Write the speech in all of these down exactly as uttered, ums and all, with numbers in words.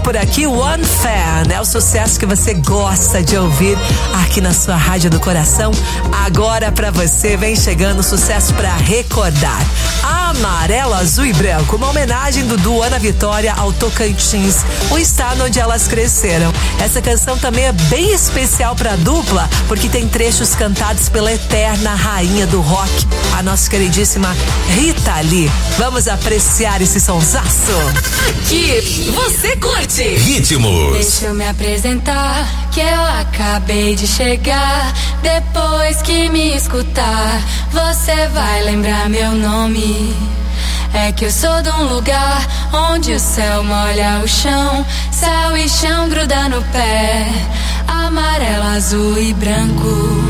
por aqui, One Fan. É o sucesso que você gosta de ouvir aqui na sua rádio do coração. Agora pra você vem chegando sucesso pra recordar. Amarelo, Azul e Branco, uma homenagem do duo Ana Vitória ao Tocantins, o estado onde elas cresceram. Essa canção também é bem especial pra dupla, porque tem trechos cantados pela eterna rainha do rock, a nossa queridíssima Rita Lee. Vamos apreciar esse sonsaço? Aqui, você curte Ritmos. Deixa eu me apresentar, que eu acabei de chegar. Depois que me escutar, você vai lembrar meu nome. É que eu sou de um lugar onde o céu molha o chão, céu e chão gruda no pé, amarelo, azul e branco.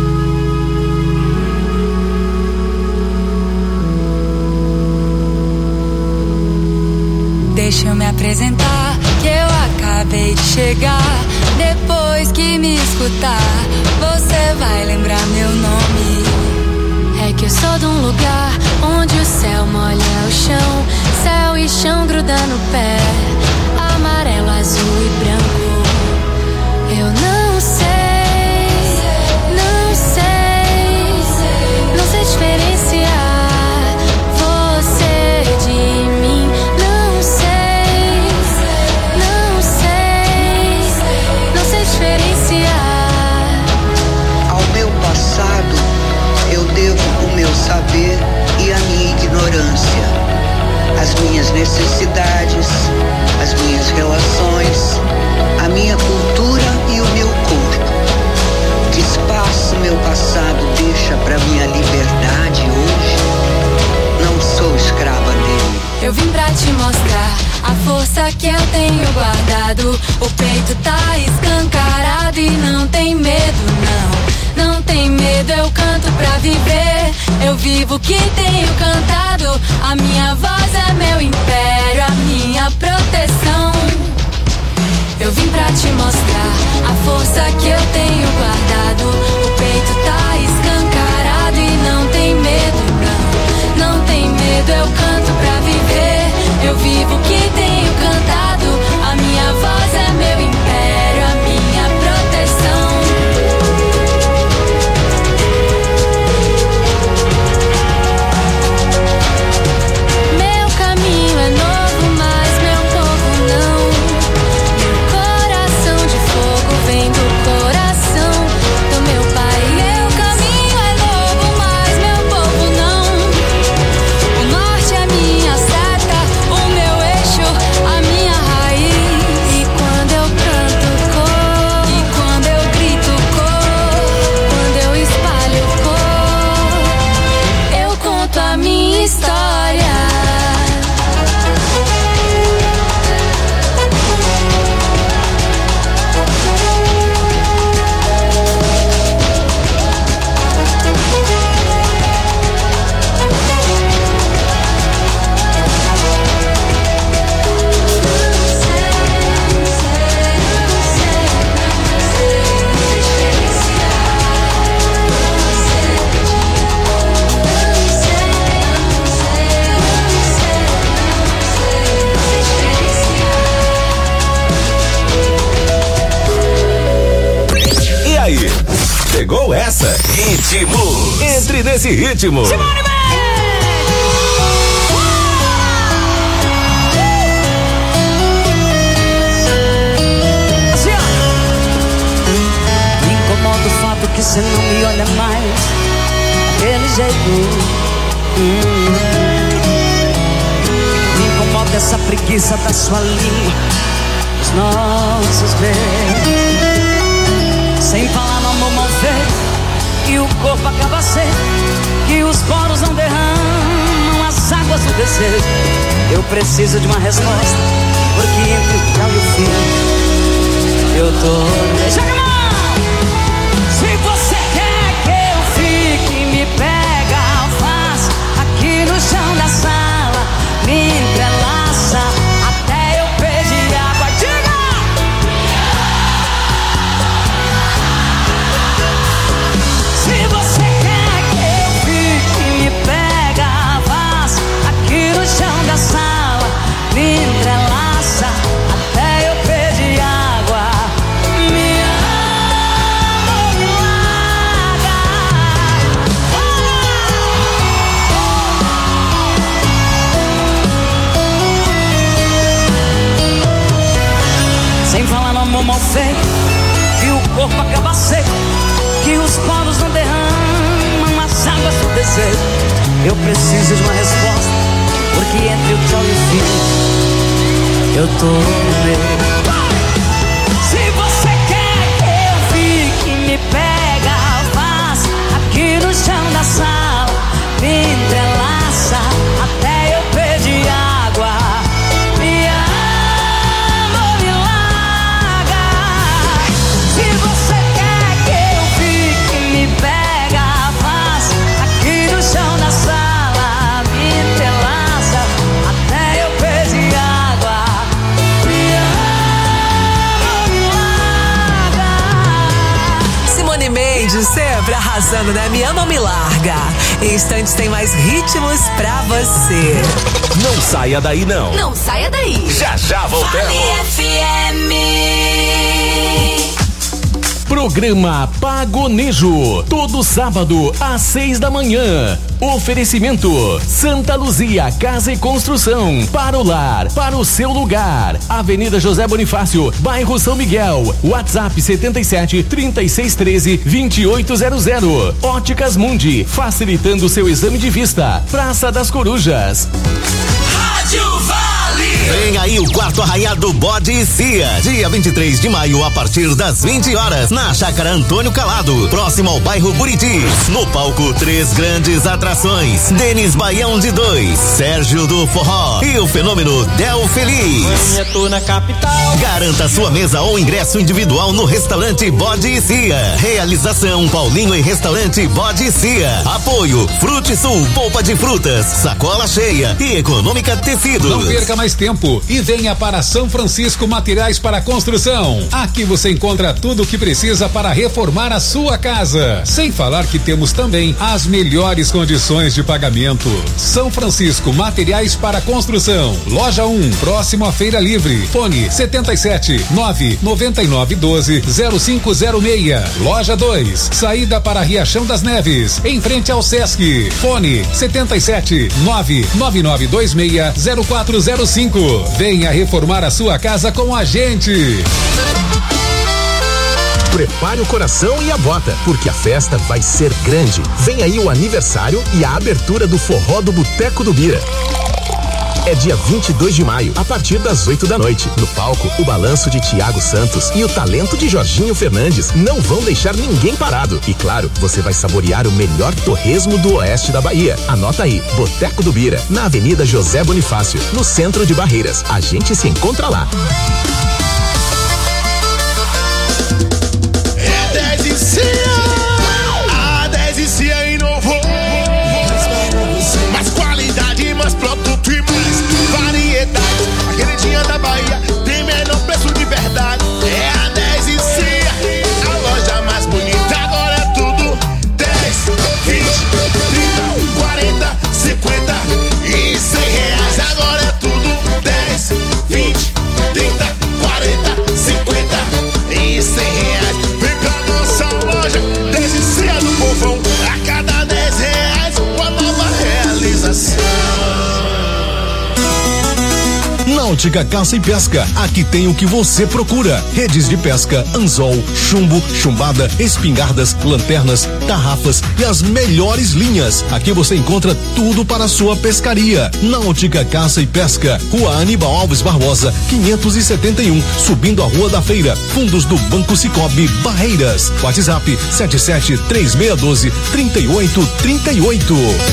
Deixa eu me apresentar, que eu acabei de chegar. Depois que me escutar, você vai lembrar meu nome. É que eu sou de um lugar onde o céu molha o chão, céu e chão gruda no pé, amarelo, azul e branco. Eu não sei, não sei, não sei diferenciar você de mim. Não sei, não sei, não sei diferenciar. Ao meu passado eu devo o meu saber e a minha ignorância, as minhas necessidades, as minhas relações, a minha cultura e o meu corpo. Que espaço meu passado deixa para minha liberdade hoje? Não sou escrava dele. Eu vim pra te mostrar a força que eu tenho guardado. O peito tá escancarado e não tem medo, não. Não tem medo, eu canto pra viver. Eu vivo o que tenho cantado. A minha voz é meu império, a minha proteção. Eu vim pra te mostrar a força que eu tenho guardado. O peito tá escancarado e não tem medo, não. Não tem medo, eu canto pra viver. Eu vivo o que tenho cantado. A minha voz é meu império, a minha proteção. Pegou essa? Ritmos. Entre nesse ritmo. Simone Me incomoda o fato que você não me olha mais daquele jeito. hum. Me incomoda essa preguiça da sua língua, os nossos beijos. Sem falar no amor mal feito, que o corpo acaba seco, que os poros não derramam as águas do desejo. Eu preciso de uma resposta, porque entre o céu e o fim eu tô... Joga a mão! Se você quer que eu fique, me pega alface aqui no chão da sala, me entrelaça até eu pedir água. Diga! Se você quer que eu fique, me pega a vaz aqui no chão da sala, me entrelaça até eu feio e o corpo acaba seco, que os poros não derramam as águas do desejo. Eu preciso de uma resposta, porque entre o tchau e o fim eu tô no meio. Se você quer que eu fique, me pega, faz aqui no chão da sala, me entrelaça até eu pedir água. Me ama, me larga. Se você quer que eu fique, me pega, faz aqui no chão da sala, me entrelaça até eu pedir água. Me ama, me larga. Simone Mendes sempre arrasando, né? Me ama ou me larga. Em instantes tem mais ritmos pra você. Não saia daí, não. Não saia daí. Já já voltamos. F M. Programa Pagonejo, todo sábado às seis da manhã. Oferecimento Santa Luzia Casa e Construção, para o lar, para o seu lugar. Avenida José Bonifácio, bairro São Miguel. WhatsApp setenta e sete, trinta e seis, treze, vinte e oito zero zero. Óticas Mundi, facilitando seu exame de vista. Praça das Corujas. Rádio Vale. Vem aí o quarto arraiado Bode e Cia, dia vinte e três de maio, a partir das vinte horas, na Chácara Antônio Calado, próximo ao bairro Buriti. No palco, três grandes atrações: Denis Baião de dois, Sérgio do Forró e o fenômeno Del Feliz. Eu tô na capital. Garanta sua mesa ou ingresso individual no restaurante Bode e Cia. Realização Paulinho e Restaurante Bode e Cia. Apoio Frute Sul, polpa de frutas, sacola cheia e Econômica Tecidos. Não perca mais tempo e venha para São Francisco Materiais para Construção. Aqui você encontra tudo o que precisa para reformar a sua casa. Sem falar que temos também as melhores condições de pagamento. São Francisco Materiais para Construção. Loja um, próximo à Feira Livre. Fone setenta e sete, nove noventa e nove, doze, zero cinco zero seis. Loja dois, saída para Riachão das Neves, em frente ao Sesc. Fone setenta e sete, nove nove nove dois seis, zero quatro zero cinco. Venha reformar a sua casa com a gente. Prepare o coração e a bota, porque a festa vai ser grande. Vem aí o aniversário e a abertura do Forró do Boteco do Bira. É dia vinte e dois de maio, a partir das oito da noite. No palco, o balanço de Tiago Santos e o talento de Jorginho Fernandes não vão deixar ninguém parado. E claro, você vai saborear o melhor torresmo do oeste da Bahia. Anota aí, Boteco do Bira, na Avenida José Bonifácio, no centro de Barreiras. A gente se encontra lá. É dez e Cia, a dez e Cia inovou. Mais qualidade, mais produto e mais variedade. A queridinha da Bahia tem menor preço de verdade. É a dez e Cia, a loja mais bonita. Agora é tudo dez, vinte, trinta, quarenta, cinquenta e cem reais. Agora é tudo dez, vinte, trinta, quarenta, cinquenta e cem reais. Vem pra nossa loja, dez e Cia do povão. A cada dez reais, uma nova realização. Náutica Caça e Pesca, aqui tem o que você procura: redes de pesca, anzol, chumbo, chumbada, espingardas, lanternas, tarrafas e as melhores linhas. Aqui você encontra tudo para a sua pescaria. Náutica Caça e Pesca, Rua Aníbal Alves Barbosa, quinhentos e setenta e um, subindo a Rua da Feira, fundos do Banco Cicobi, Barreiras. WhatsApp sete sete três seis um dois, três oito três oito.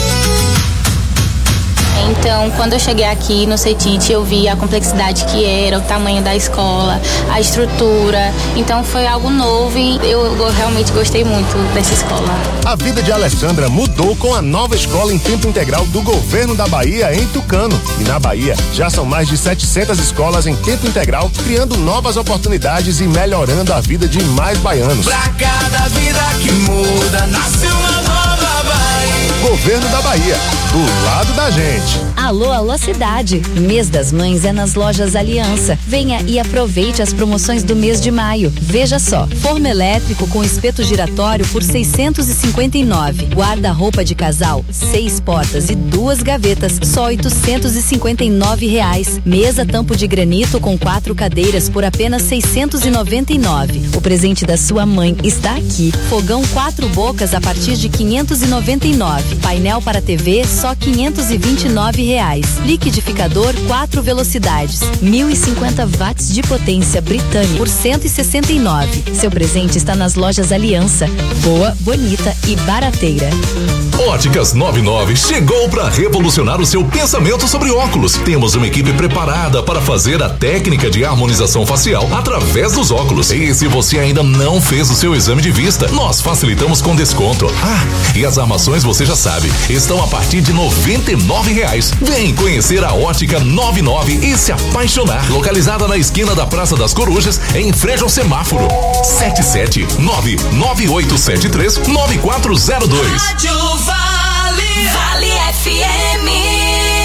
Então, quando eu cheguei aqui no CETIT, eu vi a complexidade que era, o tamanho da escola, a estrutura. Então, foi algo novo e eu, eu realmente gostei muito dessa escola. A vida de Alessandra mudou com a nova escola em tempo integral do governo da Bahia em Tucano. E na Bahia, já são mais de setecentas escolas em tempo integral, criando novas oportunidades e melhorando a vida de mais baianos. Pra cada vida que muda, nasce uma nova Bahia. Governo da Bahia, do lado da gente. Alô, alô cidade. Mês das Mães é nas lojas Aliança. Venha e aproveite as promoções do mês de maio. Veja só, forno elétrico com espeto giratório por seiscentos e cinquenta e nove. Guarda-roupa de casal, seis portas e duas gavetas, só oitocentos e cinquenta e nove reais. Mesa tampo de granito com quatro cadeiras por apenas seiscentos e noventa e nove. O presente da sua mãe está aqui. Fogão quatro bocas a partir de quinhentos e noventa e nove. Painel para T V só quinhentos e vinte e nove reais. Liquidificador quatro velocidades, mil e cinquenta watts de potência britânica por cento e sessenta e nove. Seu presente está nas lojas Aliança. Boa, bonita e barateira. Óticas noventa e nove chegou para revolucionar o seu pensamento sobre óculos. Temos uma equipe preparada para fazer a técnica de harmonização facial através dos óculos. E se você ainda não fez o seu exame de vista, nós facilitamos com desconto. Ah, e as armações você já sabe, estão a partir de noventa e nove reais. Vem conhecer a Ótica noventa e nove e se apaixonar. Localizada na esquina da Praça das Corujas, em frente ao semáforo. sete sete nove nove oito sete três nove quatro zero dois. Rádio Vale, Vale F M.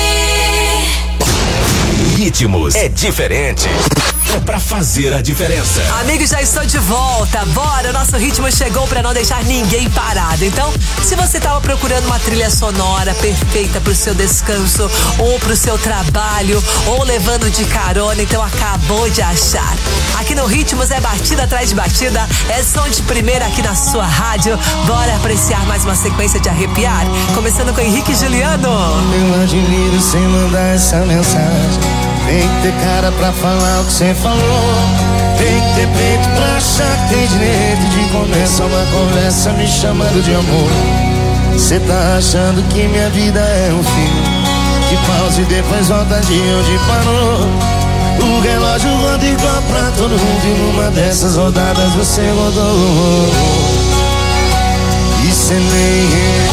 Ritmos é diferente. É pra fazer a diferença. Amigos, já estou de volta. Bora, nosso ritmo chegou pra não deixar ninguém parado. Então, se você tava procurando uma trilha sonora perfeita pro seu descanso, ou pro seu trabalho, ou levando de carona, então acabou de achar. Aqui no Ritmos é batida atrás de batida, é som de primeira aqui na sua rádio. Bora apreciar mais uma sequência de arrepiar, começando com Henrique e Juliano. Eu admiro sem mandar essa mensagem. Tem que ter cara pra falar o que cê falou. Tem que ter peito pra achar que tem direito de começar uma conversa me chamando de amor. Cê tá achando que minha vida é um filme que pausa e depois volta de onde parou. O relógio roda igual pra todo mundo e numa dessas rodadas você rodou. E cê nem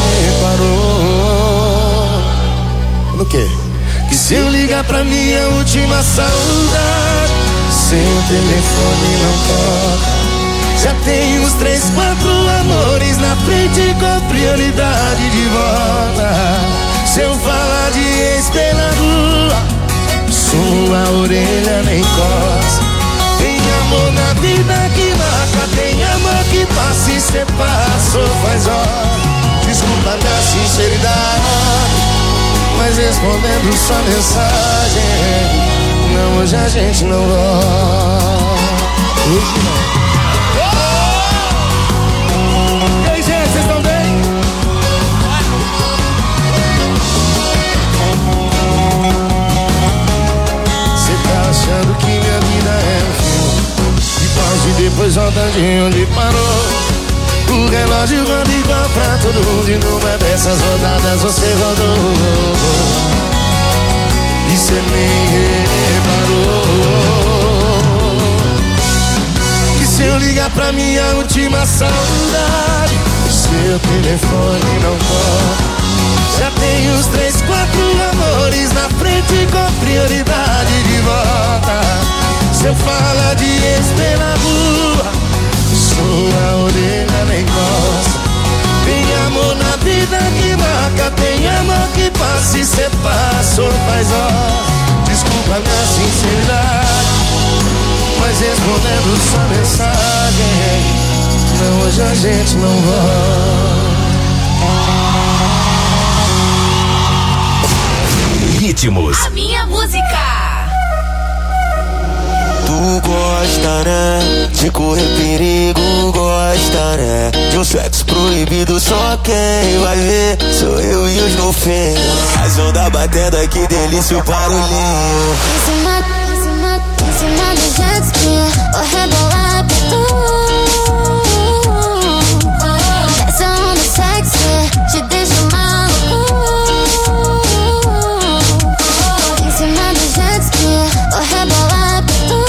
reparou. No quê? Que se eu ligar pra minha última saudade, seu telefone não toca. Já tem uns três, quatro amores na frente com prioridade de volta. Se eu falar de ex pela rua, sua orelha nem coça. Tem amor na vida que marca, tem amor que passa e cê passou faz hora. Desculpa minha sinceridade, mas respondendo sua mensagem, não, hoje a gente não gosta. Hoje não. E aí, gente, vocês estão bem? Cê tá achando que minha vida é um filme de pausa e depois volta de onde parou. O relógio roda igual pra todo mundo e numa dessas rodadas você rodou. E cê nem reparou. Que se eu ligar pra minha última saudade, seu telefone não toca. Já tem uns três, quatro amores na frente com prioridade de volta. Se eu falar de ex pela rua, sua orelha nem gosta. Tem amor na vida que marca, tem amor que passa e cê passou faz hora. Desculpa minha sinceridade, mas respondendo sua mensagem, não, hoje a gente não volta. Ritmos. A minha música. Tu gosta, né? De correr perigo, gosta, né? De um sexo proibido, só quem vai ver sou eu e os golfinhos. As ondas batendo aqui, delícia o barulhinho. Em cima, em cima, em cima do jet ski, vou rebolar pra tu. Essa onda sexy te deixa maluco. Em cima do jet ski, vou rebolar pra tu.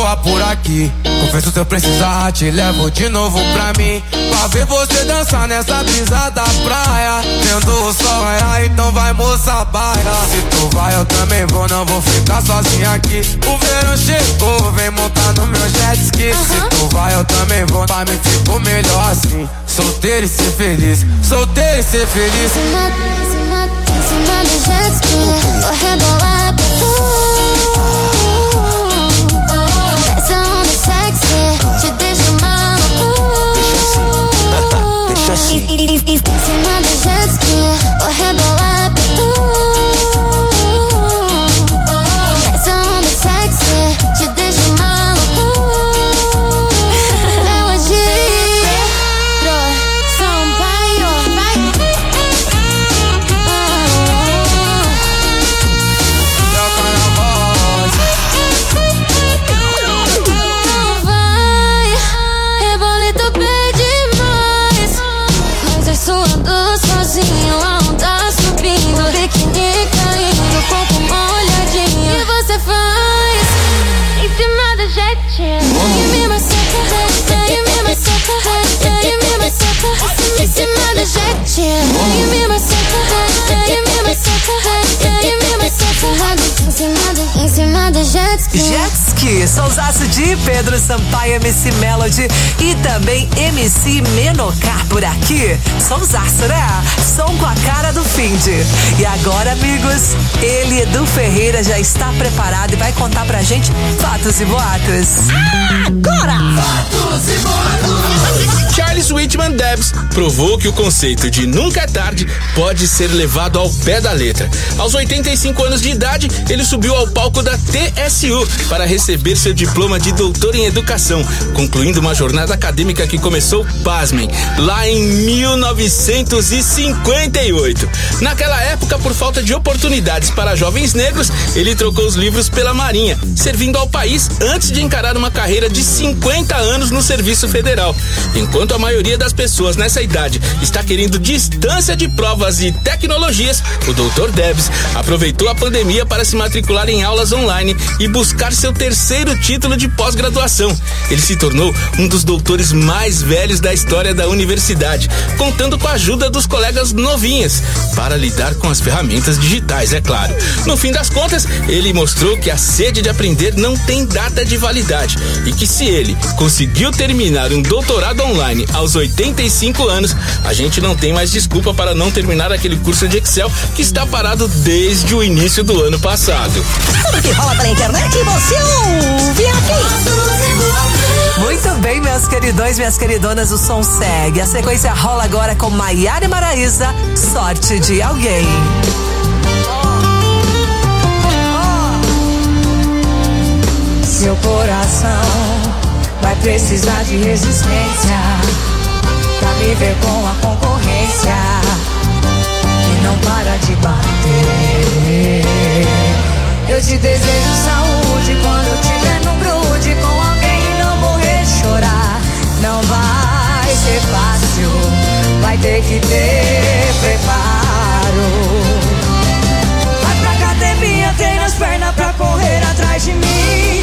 voar por aqui. Confesso, se eu precisar, te levo de novo pra mim. Pra ver você dançar nessa brisa da praia. Vendo o sol raiar, então vai, moça, baila. Se tu vai, eu também vou, não vou ficar sozinha aqui. O verão chegou, vem montar no meu jet ski. Uhum. Se tu vai, eu também vou, pra mim ficou melhor assim. Solteiro e ser feliz, solteiro e ser feliz. Em cima, em cima, em cima do jet ski, vou rebolar pra tu. Essa onda sexy te deixa maluco. Deixa assim, deixa assim. Em cima do jet ski, vou rebolar pra tu. Essa onda sexy te deixa maluco. Pedro Sampaio, vai. Não vai, rebolito bem demais. Mas eu suando sozinho, a onda subindo, biquíni caindo, corpo molhadinho. E você faz em cima da jetinha. E me massacra, e me massacra, e me massacra. Em cima da jetinha. E me massacra, e me massacra, e me massacra. Em cima da, em cima da jet ski. Jet Ski, sonsaço de Pedro Sampaio, M C Melody e também M C Menocá por aqui. Sonsaço, né? Som com a cara do Finde. E agora, amigos, ele, Edu Ferreira, já está preparado e vai contar pra gente fatos e boatos. Agora! Fatos e boatos! Charles Whitman Debs provou que o conceito de nunca é tarde pode ser levado ao pé da letra. Aos oitenta e cinco anos de idade, ele subiu ao palco da T S U para receber seu diploma de doutor em educação, concluindo uma jornada acadêmica que começou, pasmem, lá em mil novecentos e cinquenta e oito. Naquela época, por falta de oportunidades para jovens negros, ele trocou os livros pela Marinha, servindo ao país antes de encarar uma carreira de cinquenta anos no Serviço Federal. Enquanto a maioria das pessoas nessa idade está querendo distância de provas e tecnologias, o doutor Debs aproveitou a pandemia para se matricular em aulas online e buscar seu terceiro título de pós-graduação. Ele se tornou um dos doutores mais velhos da história da universidade, contando com a ajuda dos colegas novinhas, para lidar com as ferramentas digitais, é claro. No fim das contas, ele mostrou que a sede de aprender não tem data de validade e que se ele conseguiu terminar um doutorado online aos oitenta e cinco anos, a gente não tem mais desculpa para não terminar aquele curso de Excel que está parado desde o início do ano passado. Tudo que rola pela internet você ouve aqui. Muito bem, meus queridões, minhas queridonas, o som segue. A sequência rola agora com Maiara e Maraísa, Sorte de Alguém. Seu coração vai precisar de resistência pra me ver com a concorrência que não para de bater. Eu te desejo saúde quando tiver no grude com alguém e não morrer de chorar. Não vai ser fácil, vai ter que ter preparo. Vai pra academia, treina as pernas pra correr atrás de mim.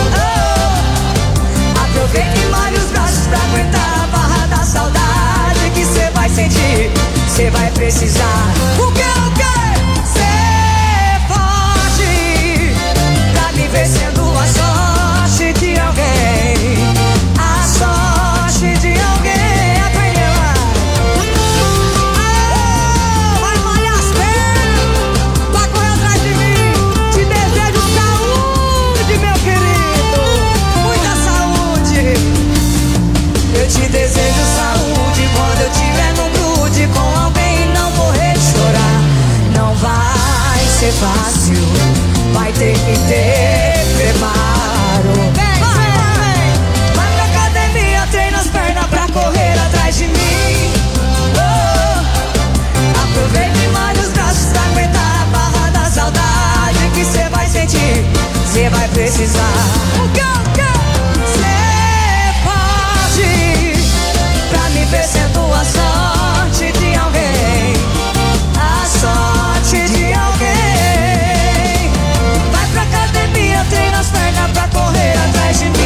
Oh, aproveita e malha os braços pra aguentar a barra da saudade que cê vai sentir, cê vai precisar. O que eu quero? Ser forte pra me ver sendo a sorte de alguém. A sorte de alguém. Aprendeu? Oh, vai malhar as pernas, vai correr atrás de mim. Te desejo saúde, meu querido, muita saúde. Eu te desejo saúde quando eu tiver no grude com alguém e não morrer de chorar. Não vai ser fácil, vai ter que ter preparo. Vem, vai, vai, vai pra academia, treina as pernas pra correr atrás de mim. Oh, aproveita e malha os braços pra aguentar a barra da saudade que cê vai sentir, cê vai precisar. O que eu quero? Ser forte pra me ver sendo a sorte de alguém. A sorte de alguém. Vai pra academia, treina as pernas pra correr atrás de mim.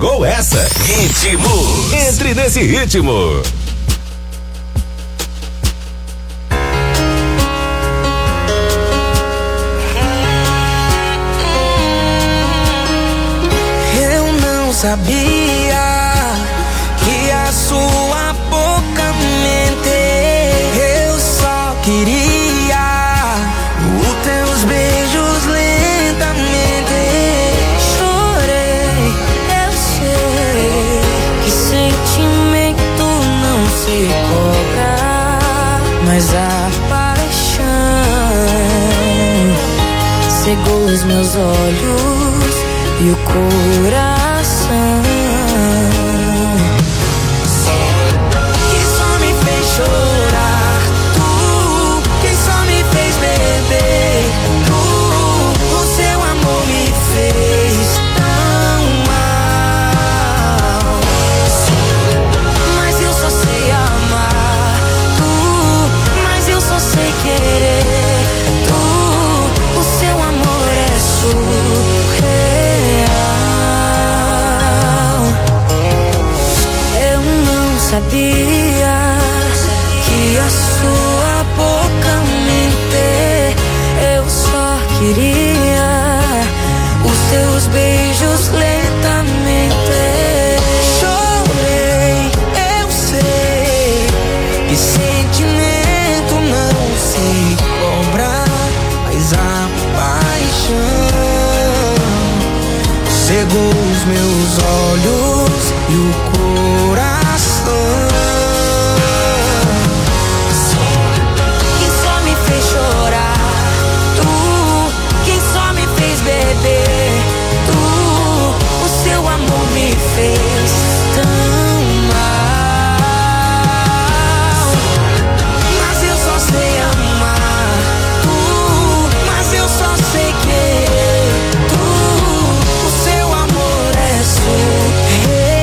chegou essa. Ritmo. Entre nesse ritmo. Eu não sabia que a sua boca mente. Eu só queria os teus beijos lentamente. Chorei, eu sei que sentimento não se cobra, mas a paixão cegou os meus olhos e o coração. Quem só me fez chorar, tu. Quem só me fez beber, tu. O seu amor me fez tão mal. Mas eu só sei amar, tu. Mas eu só sei querer, tu. O seu amor é surreal. Sabia que a sua boca mente. Eu só queria os seus beijos lentamente. Chorei, eu sei que sentimento não se cobra, mas a paixão cegou os meus olhos e o coração. Quem só me fez chorar, tu. Quem só me fez beber, tu. O seu amor me fez tão mal. Mas eu só sei amar, tu. Mas eu só sei querer, tu. O seu amor é surreal.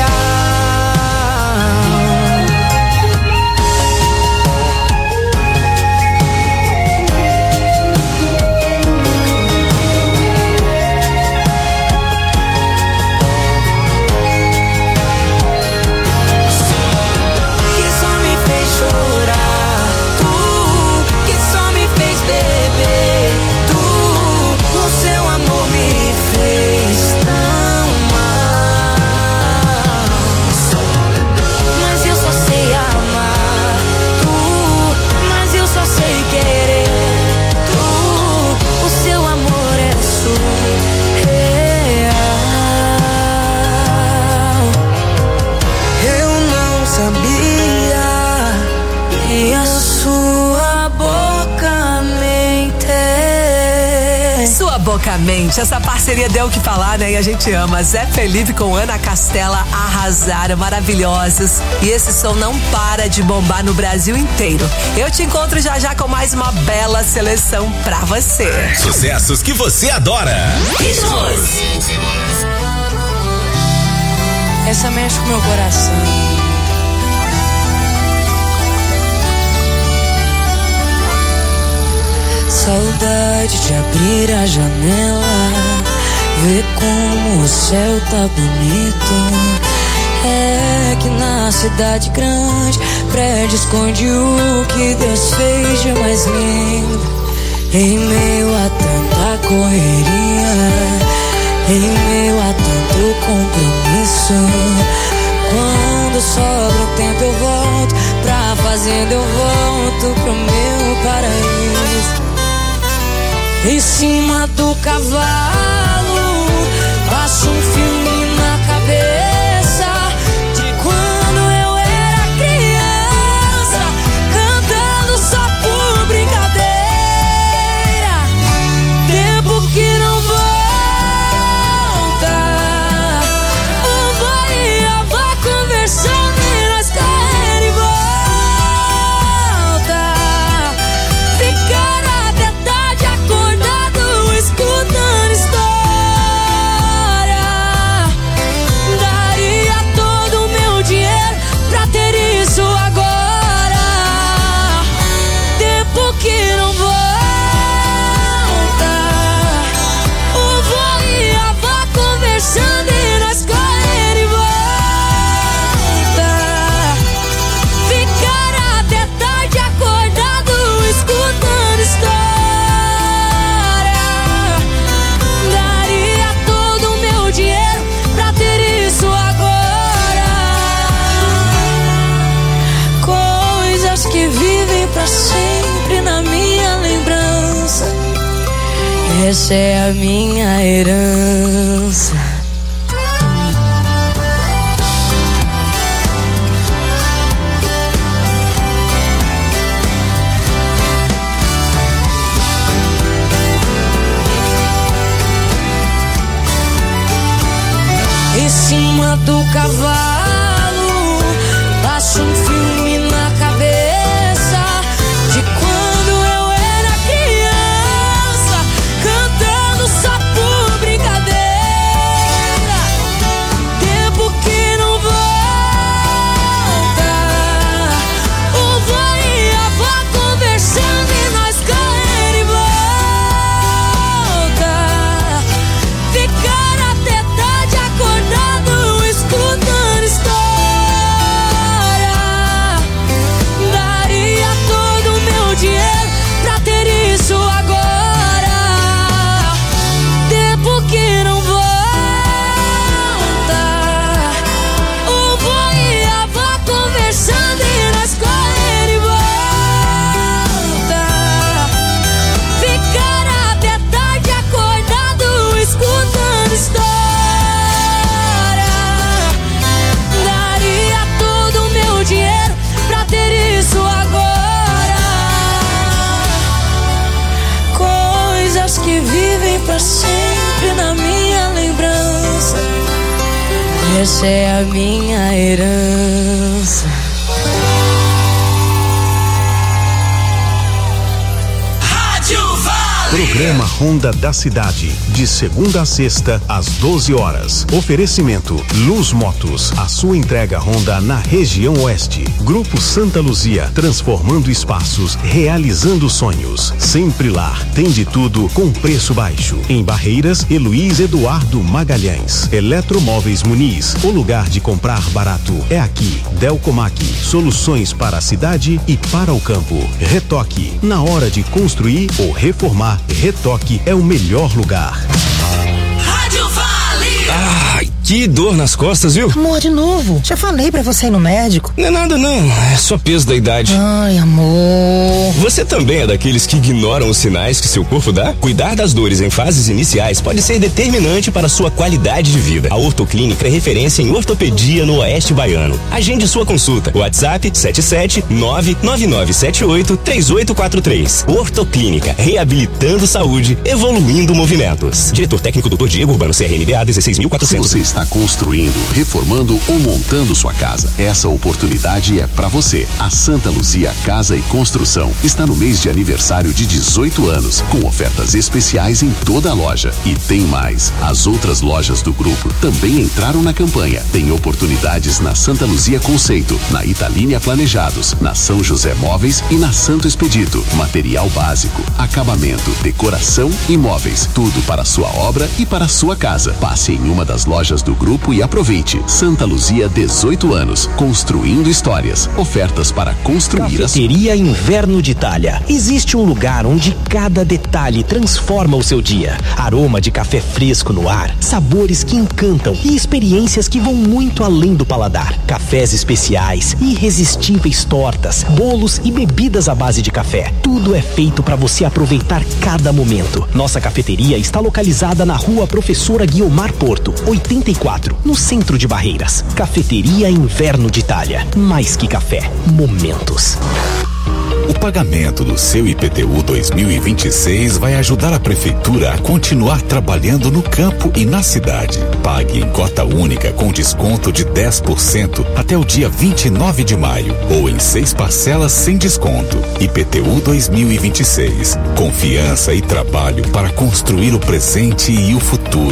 Loucamente, essa parceria deu o que falar, né? E a gente ama. Zé Felipe com Ana Castela arrasaram, maravilhosos. E esse som não para de bombar no Brasil inteiro. Eu te encontro já já com mais uma bela seleção pra você. Sucessos que você adora. Essa mexe com meu coração. Saudade de abrir a janela, ver como o céu tá bonito. É que na cidade grande, prédio esconde o que Deus fez de mais lindo. Em meio a tanta correria, em meio a tanto compromisso, quando sobra um tempo eu volto pra fazenda, eu volto pro meu paraíso. Em cima do cavalo, passo um filme na cabeça de quando eu era criança, cantando só por brincadeira. Tempo que não volta, o vai e a avó conversando e nós queremos de volta. Ficar até tarde acordado, escutando que vivem pra sempre na minha lembrança. Essa é a minha herança. Em cima do cavalo, passa um filme na cabeça de quando eu era criança, cantando só por brincadeira. Tempo que não volta, o vô e a avó conversando e nós correndo e volta. Ficar até tarde acordado escutando história. Daria todo o meu dinheiro pra ter isso agora. Tempo que não volta, o vô e a avó conversando e nós correndo e volta. Ficar até tarde acordado escutando história. Daria todo o meu dinheiro pra ter isso agora. Coisas que vivem pra sempre na minha lembrança. Essa é a minha herança. Rádio Vale. Programa Ronda da Cidade, de segunda a sexta, às doze horas. Oferecimento Luz Motos, a sua entrega Honda na região oeste. Grupo Santa Luzia, transformando espaços, realizando sonhos. Sempre lá, tem de tudo com preço baixo. Em Barreiras, Heloís Eduardo Magalhães. Eletromóveis Muniz, o lugar de comprar barato é aqui. Delcomac, soluções para a cidade e para o campo. Retoque, na hora de construir ou reformar, Retoque é o melhor lugar. Rádio Vale. Ai, que dor nas costas, viu? Amor, de novo. Já falei pra você ir no médico. Não é nada não, é só peso da idade. Ai, amor. Você também é daqueles que ignoram os sinais que seu corpo dá? Cuidar das dores em fases iniciais pode ser determinante para a sua qualidade de vida. A Ortoclínica é referência em ortopedia no Oeste Baiano. Agende sua consulta. WhatsApp sete sete nove nove nove sete oito três oito quatro três. Ortoclínica, reabilitando saúde, evoluindo movimentos. Diretor técnico doutor Diego Urbano, C R N B A dezesseis mil e quatrocentos. Você está construindo, reformando ou montando sua casa. Essa oportunidade é para você. A Santa Luzia Casa e Construção está no mês de aniversário de dezoito anos, com ofertas especiais em toda a loja. E tem mais. As outras lojas do grupo também entraram na campanha. Tem oportunidades na Santa Luzia Conceito, na Italínia Planejados, na São José Móveis e na Santo Expedito. Material básico, acabamento, decoração e móveis. Tudo para a sua obra e para a sua casa. Passe em uma das lojas do grupo e aproveite. Santa Luzia, dezoito anos, construindo histórias. Ofertas para construir as... Cafeteria Inverno de Itália. Existe um lugar onde cada detalhe transforma o seu dia. Aroma de café fresco no ar, sabores que encantam e experiências que vão muito além do paladar. Cafés especiais, irresistíveis tortas, bolos e bebidas à base de café. Tudo é feito para você aproveitar cada momento. Nossa cafeteria está localizada na Rua Professora Guiomar Porto, oitenta e quatro, no centro de Barreiras. Cafeteria Inverno de Itália. Mais que café, momentos. O pagamento do seu I P T U dois mil e vinte e seis vai ajudar a prefeitura a continuar trabalhando no campo e na cidade. Pague em cota única com desconto de dez por cento até o dia vinte e nove de maio ou em seis parcelas sem desconto. I P T U dois mil e vinte e seis. Confiança e trabalho para construir o presente e o futuro.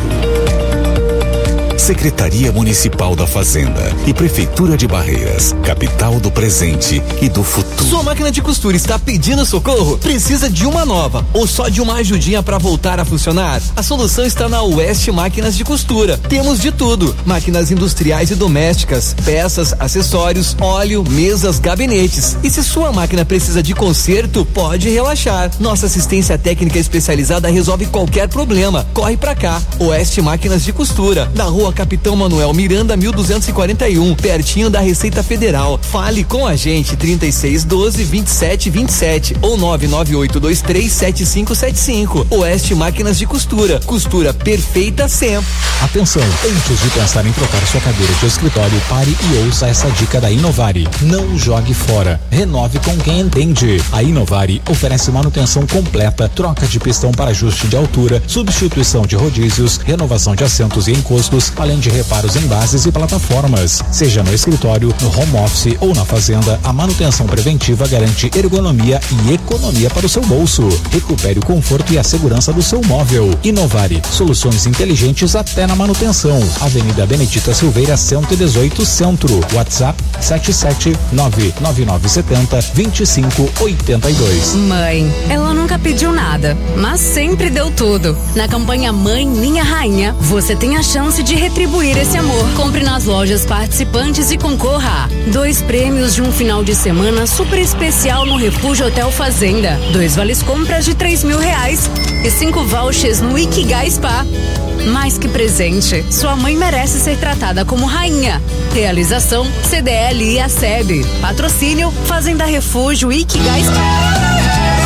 Secretaria Municipal da Fazenda e Prefeitura de Barreiras, capital do presente e do futuro. Sua máquina de costura está pedindo socorro? Precisa de uma nova ou só de uma ajudinha para voltar a funcionar? A solução está na Oeste Máquinas de Costura. Temos de tudo: máquinas industriais e domésticas, peças, acessórios, óleo, mesas, gabinetes. E se sua máquina precisa de conserto, pode relaxar. Nossa assistência técnica especializada resolve qualquer problema. Corre pra cá. Oeste Máquinas de Costura, na Rua Capitão Manuel Miranda, mil duzentos e quarenta e um, pertinho da Receita Federal. Fale com a gente, trinta e seis, doze, vinte e sete, vinte e sete ou nove nove oito dois três sete cinco sete cinco. Oeste Máquinas de Costura, costura perfeita sempre. Atenção, antes de pensar em trocar sua cadeira de escritório, pare e ouça essa dica da Inovari. Não jogue fora, renove com quem entende. A Inovari oferece manutenção completa, troca de pistão para ajuste de altura, substituição de rodízios, renovação de assentos e encostos, além de reparos em bases e plataformas. Seja no escritório, no home office ou na fazenda, a manutenção preventiva garante ergonomia e economia para o seu bolso. Recupere o conforto e a segurança do seu móvel. Inovari, soluções inteligentes até na manutenção. Avenida Benedita Silveira, cento e dezoito, Centro. WhatsApp sete sete nove nove nove sete zero dois cinco oito dois. Mãe, ela nunca pediu nada, mas sempre deu tudo. Na campanha Mãe Minha Rainha, você tem a chance de retribuir esse amor. Compre nas lojas participantes e concorra a dois prêmios de um final de semana super especial no Refúgio Hotel Fazenda, dois vales compras de três mil reais e cinco vouchers no Ikigai Spa. Mais que presente, sua mãe merece ser tratada como rainha. Realização C D L e a S E B. Patrocínio Fazenda Refúgio Ikigai Spa.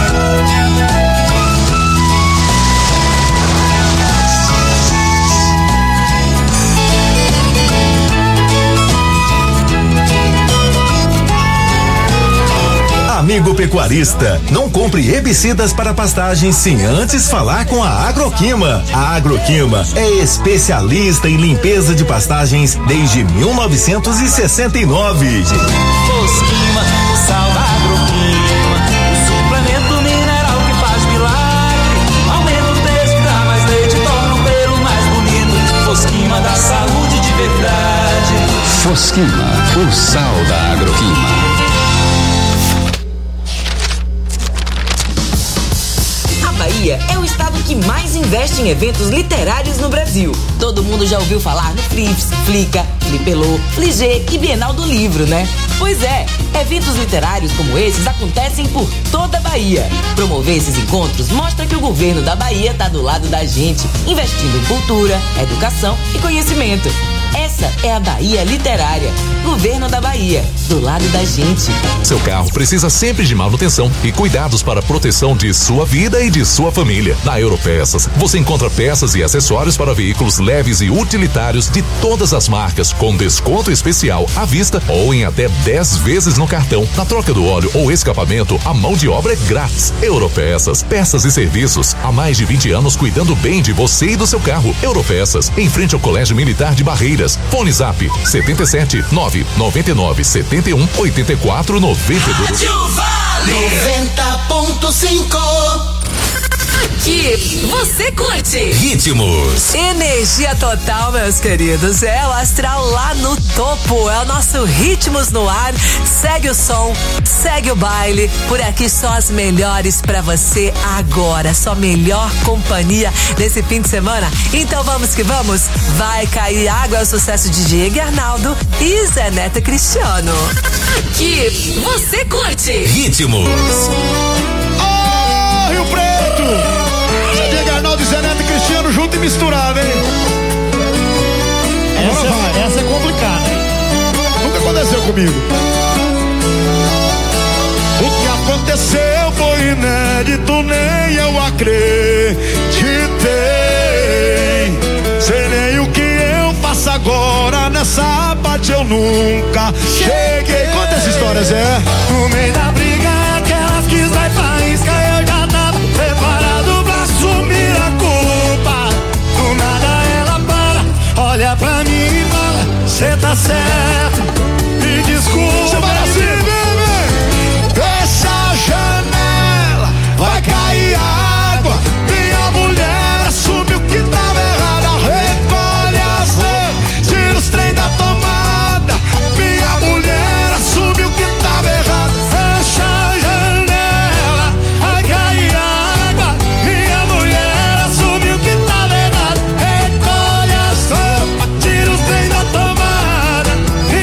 Amigo pecuarista, não compre herbicidas para pastagens sem antes falar com a Agroquima. A Agroquima é especialista em limpeza de pastagens desde mil novecentos e sessenta e nove. Fosquima, o sal da Agroquima, o suplemento mineral que faz milagre. Aumenta o texto, dá mais leite, torna o pelo mais bonito. Fosquima dá saúde de verdade. Fosquima, o sal da Agroquima. Bahia é o estado que mais investe em eventos literários no Brasil. Todo mundo já ouviu falar no Flips, Flica, Flipelô, Fligê e Bienal do Livro, né? Pois é, eventos literários como esses acontecem por toda a Bahia. Promover esses encontros mostra que o governo da Bahia está do lado da gente, investindo em cultura, educação e conhecimento. Essa é a Bahia Literária. Governo da Bahia, do lado da gente. Seu carro precisa sempre de manutenção e cuidados para a proteção de sua vida e de sua família. Na Europeças, você encontra peças e acessórios para veículos leves e utilitários de todas as marcas, com desconto especial à vista ou em até dez vezes no cartão. Na troca do óleo ou escapamento, a mão de obra é grátis. Europeças, peças e serviços. Há mais de vinte anos cuidando bem de você e do seu carro. Europeças, em frente ao Colégio Militar de Barreiras. Fone Zap setenta e sete nove noventa e nove setenta e um oitenta e quatro noventa e dois. Rádio Vale noventa ponto cinco. Aqui você curte Ritmos. Energia total, meus queridos. É o astral lá no topo. É o nosso Ritmos no ar. Segue o som, segue o baile. Por aqui só as melhores pra você agora. Só melhor companhia nesse fim de semana. Então vamos que vamos. Vai cair água, é o sucesso de Diego e Arnaldo e Zé Neto e Cristiano. Aqui você curte Ritmos. Oh, Rio Preto! Diego, Arnaldo, Zé Neto e Cristiano junto e misturado, hein? Essa, é, essa é complicada, hein? Nunca aconteceu comigo. O que aconteceu foi inédito, nem eu acreditei. Sei nem o que eu faço agora, nessa parte eu nunca cheguei. Conta essa história, Zé. No meio da briga, aquelas que vai pra isca, eu já tava preparado pra assumir a culpa. Do nada ela para, olha pra mim e fala: cê tá certo, me desculpa. Você vai assim, bebê. Fecha a janela, vai cair água. Minha mulher assume o que tava errado, recolhe as roupas, tira os trem da tomada. Minha mulher assume o que tava errado. Fecha a janela, vai cair água. Minha mulher assume o que tava errado, recolhe as roupas, tira os trem da tomada.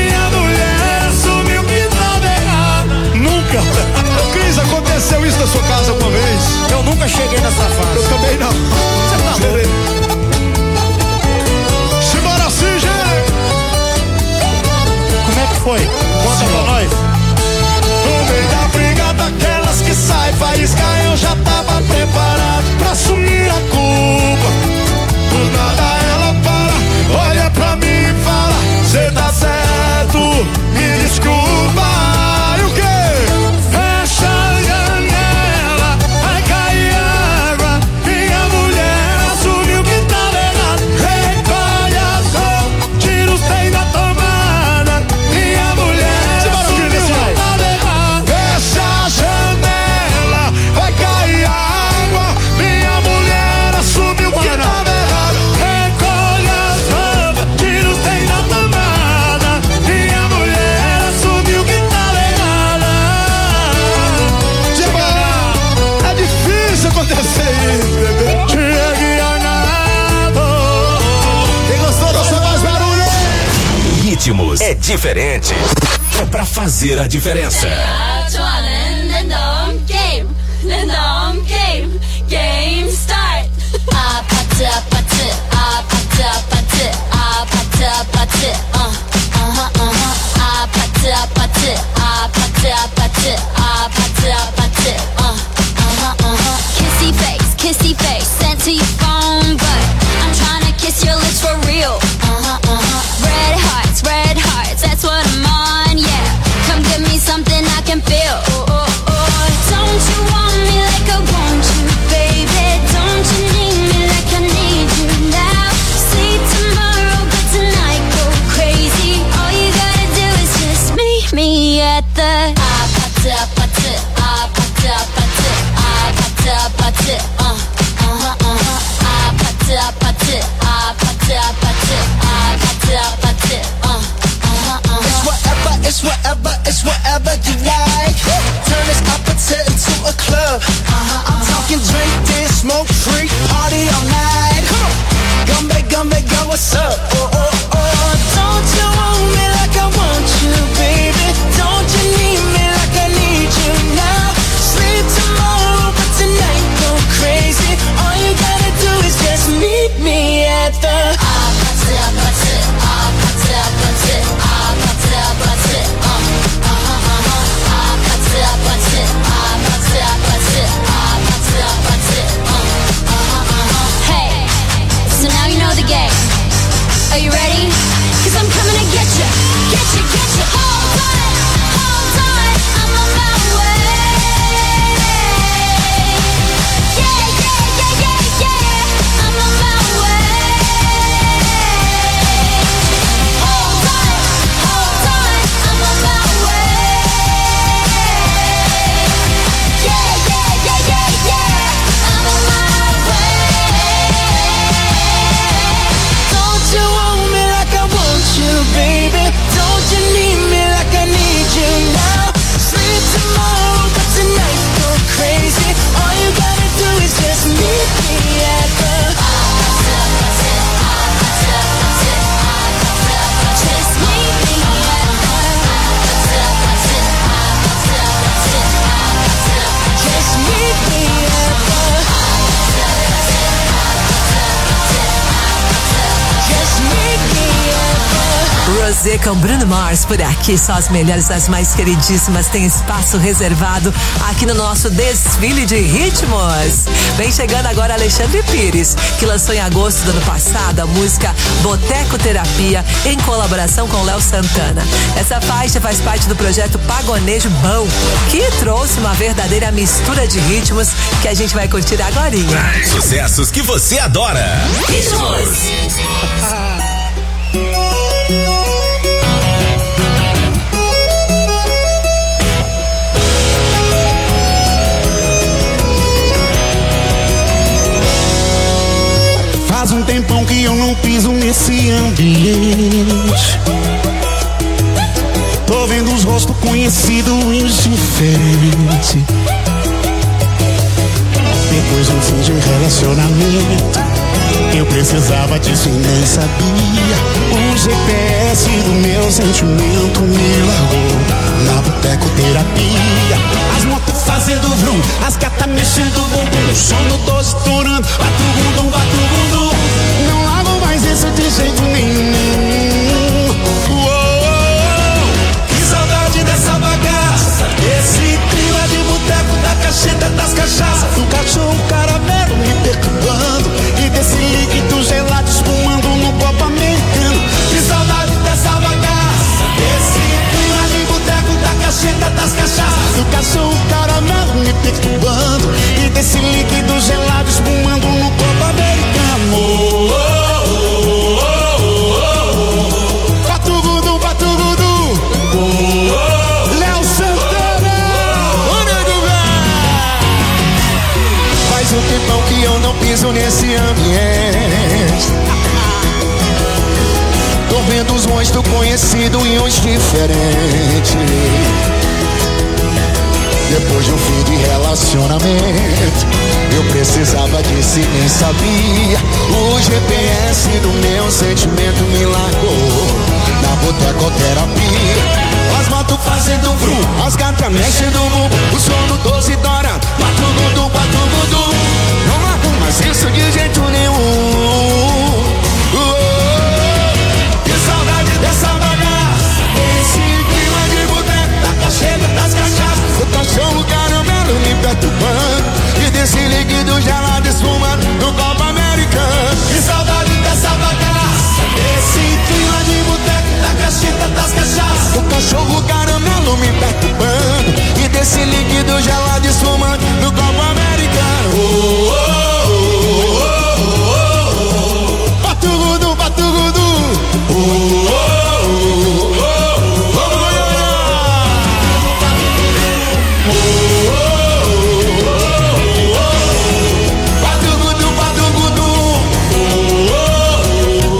diferente é pra fazer a diferença. Game start. Ah, pata, pata, ah, pata, pata, ah, pata, pata, uh, uh-huh, uh-huh. Ah, pata, pata, ah, pata, pata, ah, pata, pata, uh, uh-huh, uh-huh. Kissy face, kissy face, sent to your phone, but I'm tryna kiss your lips for real. Uh-huh, uh-huh. Red hearts, red hearts, that's what I'm on, yeah. Come give me something I can feel. Oh, oh, oh. Don't you want me like I want you, baby? Don't you need me like I need you now? See tomorrow, but tonight go crazy. All you gotta do is just meet me at the ah pata pata ah pata pata ah pata pata uh uh huh uh huh ah pata pata ah pata pata ah pata pata uh uh huh uh huh. It's whatever, it's whatever, it's whatever you like. Turn this appetite into a club. Uh-huh, I'm talking drink, dance, smoke, freak, party all night. Come on, gumbe, gumbe, go, what's up? Oh, oh, oh. Don't you want me like I want you, baby? Don't you need me like I need you now? Sleep tomorrow, but tonight go crazy. All you gotta do is just meet me at the ah, pata, pata, ah, pata, pata, ah, pata, pata, uh, uh-huh, uh-huh, ah, pata, pata, ah, pata, pata, ah, pata, pata, uh, uh-huh, uh-huh. Hey, so now you know the game. Are you ready? 'Cause I'm coming to get you, get you, get you. Hold on, hold on, I'm on my way. Yeah, yeah, yeah, yeah, yeah, I'm on my way. Hold on, hold on, I'm on my way. Yeah, yeah, yeah, yeah, yeah, I'm on my way. Don't you want me like I want you, baby? Don't you need me like I need you now? Sleep tomorrow, but tonight go crazy. All you gotta do is just meet me at the just meet me at the just meet me at the just meet me at the Rosé com Bruno Mars por aqui, só as melhores, as mais queridíssimas, tem espaço reservado aqui no nosso desfile de ritmos. Vem chegando agora Alexandre Pires, que lançou em agosto do ano passado a música Boteco Terapia, em colaboração com Léo Santana. Essa faixa faz parte do projeto Pagonejo Bom, que trouxe uma verdadeira mistura de ritmos que a gente vai curtir agorinha. Sucessos que você adora. Ritmos. Faz um tempão que eu não piso nesse ambiente. Tô vendo os rostos conhecidos e os diferentes. Depois de um fim de relacionamento, eu precisava disso e nem sabia. O G P S do meu sentimento me largou na Boteco Terapia. As motos fazendo vrum, as gatas mexendo o bumbum, o sono doze estourando, bate o bundum, bate o bundum. Não largo mais isso de jeito nenhum. Uou, que saudade dessa bagaça, desse clima de boteco, da cacheta, das cachaças, do cachorro caramelo me perturbando e desse líquido gelado espumando no copo americano. Que saudade dessa bagaça, desse clima de boteco, da cacheta, das cachaças, do cachorro caramelo me perturbando e desse líquido gelado espumando no copo americano. Oh, oh, oh, oh, oh, oh. Batugudu, batugudu. Oh, oh. Léo Santana. O nego velho. Faz um tempão que eu não piso nesse ambiente. Tô vendo os rostos conhecidos e uns diferentes. Depois de um fim de relacionamento, eu precisava disso e nem sabia. O G P S do meu sentimento me largou na botecoterapia. As motos fazendo vrum, as gatas mexendo no bumbum, o sono doce dora, quatro gudu, quatro gudu. Não arruma isso de jeito nenhum. Oh, que saudade dessa bagaça, esse clima de boteco, da cacheira, das cachaças, o cachorro caramelo me perturbando, e desse líquido gelado esfumando no copo americano. Que saudade dessa bagaça, esse clima de boteco, da cacheira, das cachaças, o cachorro caramelo me perturbando, e desse líquido gelado esfumando no copo americano. Oh, oh, oh, oh, oh, oh. Batugudu, batugudu. Oh, oh, oh, oh, oh. Vamos ganhar. Oh, oh, oh, oh. Batugudu, batugudu. Oh, oh,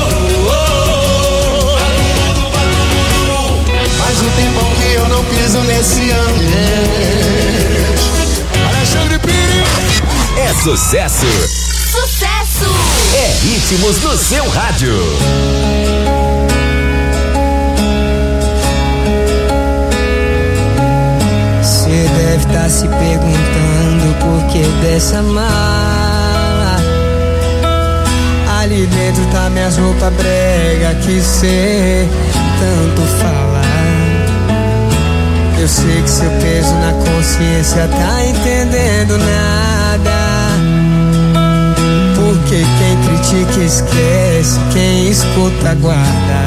oh, oh. Faz um tempão que eu não piso nesse ambiente. Alexandre Pires. É sucesso! Sucesso! É ritmos no seu rádio. Cê deve estar se perguntando por que dessa mala. Ali dentro tá minhas roupas brega que cê tanto fala. Eu sei que seu peso na consciência tá entendendo nada. Porque quem critica esquece, quem escuta guarda.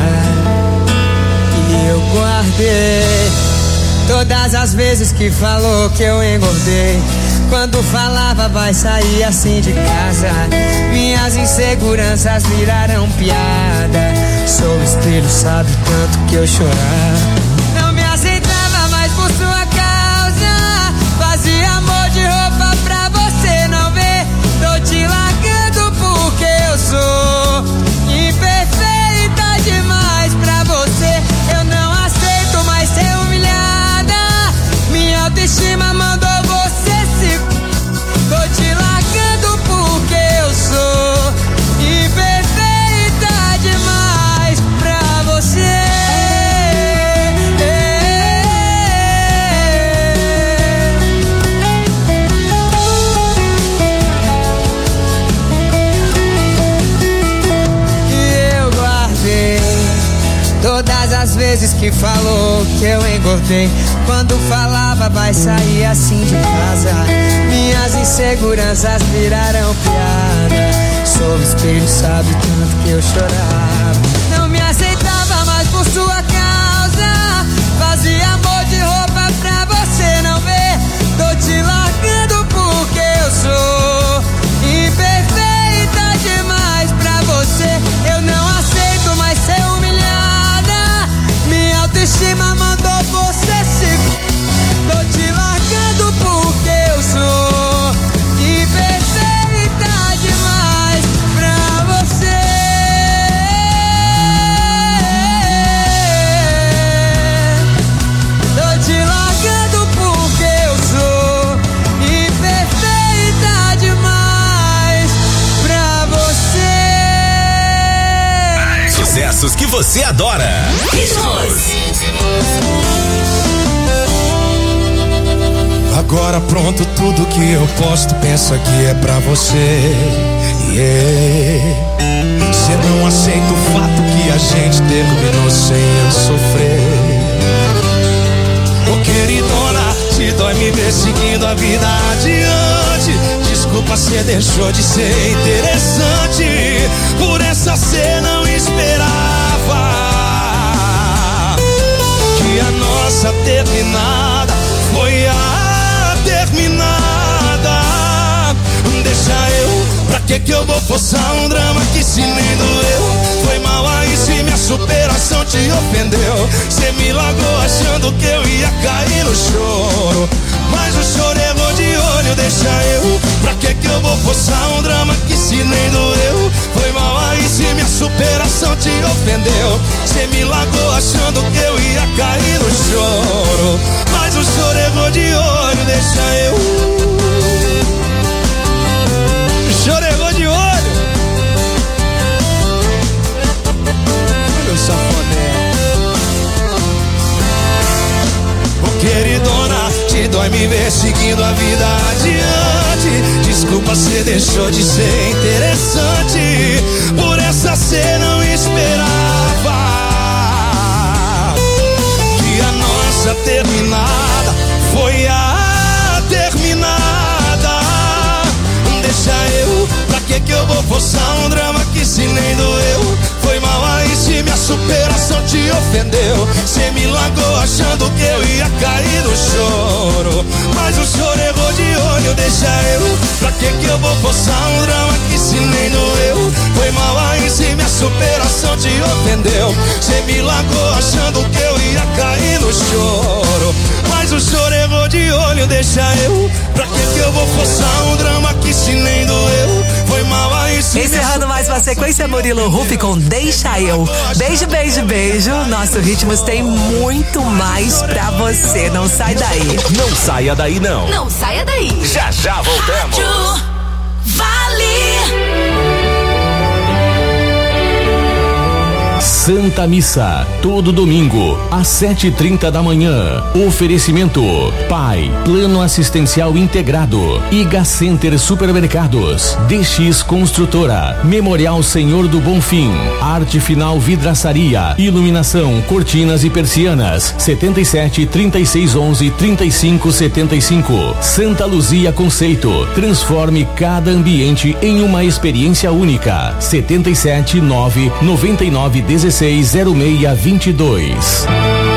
E eu guardei todas as vezes que falou que eu engordei. Quando falava vai sair assim de casa, minhas inseguranças viraram piada. Sou espelho, sabe tanto que eu chorava. Não me aceitava mais por sua causa, fazia amor de roupa pra você não ver. Tô te largando porque eu sou imperfeita demais pra você. Eu não aceito mais ser humilhada, minha autoestima mandou você se... Tô te largando porque eu sou imperfeita demais pra você. Todas as vezes que falou que eu engordei, quando falava vai sair assim de casa, minhas inseguranças viraram piada. Sou espelho, sabe tanto que eu chorava. Não me aceitava mais por sua causa, fazia amor de roupa pra você não ver. Tô te largando porque eu sou imperfeita demais pra você. Eu não aceito mais ser humilhada, minha autoestima mandou você se... Tô te largando porque eu sou imperfeita demais pra você. Tô te largando porque eu sou imperfeita demais pra você. Sucessos que você adora. Agora pronto, tudo que eu posto, pensa que é pra você. Yeah. Cê não aceita o fato que a gente terminou sem eu sofrer. Ô queridona, se dói me ver seguindo a vida adiante. Desculpa, cê deixou de ser interessante. Por essa cê não esperava que a nossa terminada foi a terminada. Deixa eu, pra que que eu vou forçar um drama que se nem doeu? Foi mal aí se minha superação te ofendeu. Cê me largou achando que eu ia cair no choro, mas o choro errou de olho. Deixa eu, pra que que eu vou forçar um drama que se nem doeu? Foi mal aí se minha superação te ofendeu. Cê me largou achando que eu ia cair no choro, mas o choro errou de olho. Deixa eu, choro errou de olho. Olha o safoné. viver seguindo a vida adiante. Desculpa se deixou de ser interessante, por essa cê não esperava que a nossa terminada foi a terminada. Deixa eu, pra que que eu vou forçar um drama que se nem doeu? Foi mal aí se minha superação te ofendeu. Cê me largou achando que eu ia cair no choro, mas o choro errou de olho. Deixa eu, pra que que eu vou forçar um drama que se nem doeu? Foi mal aí se minha superação te ofendeu. Cê me largou achando que eu ia cair no choro, mas o choro errou de olho. Deixa eu, pra que que eu vou forçar um drama que se nem doeu? Foi mal aí se Encerrando mais uma sequência, Murilo Ruff com Deixa Eu. Beijo, beijo, beijo. Nosso Ritmos tem muito mais pra você. Não sai daí. Não saia daí, não. Não saia daí. Já, já voltamos. Rádio Vale. Santa Missa, todo domingo, às sete e trinta da manhã. Oferecimento: Pai, Plano Assistencial Integrado, Iga Center Supermercados, D X Construtora, Memorial Senhor do Bonfim, Arte Final Vidraçaria, Iluminação, Cortinas e Persianas, setenta e sete, trinta e seis, onze, trinta e cinco, setenta e cinco. Santa Luzia Conceito, transforme cada ambiente em uma experiência única. setenta e sete, nove, noventa e nove, dezesseis, zero seis, vinte e dois.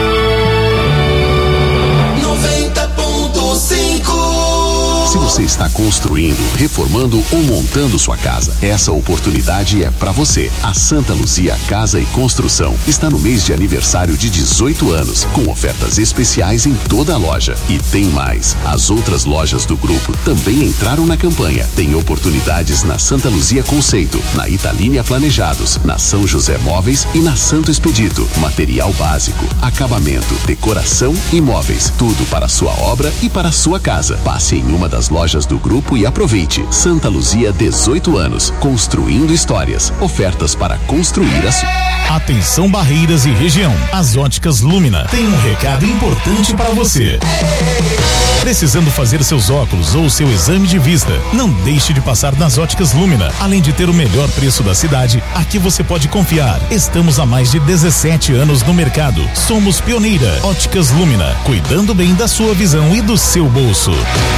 noventa ponto cinco. Se você está construindo, reformando ou montando sua casa, essa oportunidade é para você. A Santa Luzia Casa e Construção está no mês de aniversário de dezoito anos, com ofertas especiais em toda a loja. E tem mais, as outras lojas do grupo também entraram na campanha. Tem oportunidades na Santa Luzia Conceito, na Italínia Planejados, na São José Móveis e na Santo Expedito. Material básico, acabamento, decoração e móveis, tudo para a sua obra e para a sua casa. Passe em uma das lojas do grupo e aproveite. Santa Luzia, dezoito anos, construindo histórias. Ofertas para construir a sua. Atenção Barreiras e região. As Óticas Lumina tem um recado importante para você. Precisando fazer seus óculos ou seu exame de vista? Não deixe de passar nas Óticas Lumina. Além de ter o melhor preço da cidade, aqui você pode confiar. Estamos há mais de dezessete anos no mercado. Somos pioneira. Óticas Lumina, cuidando bem da sua visão e do seu bolso.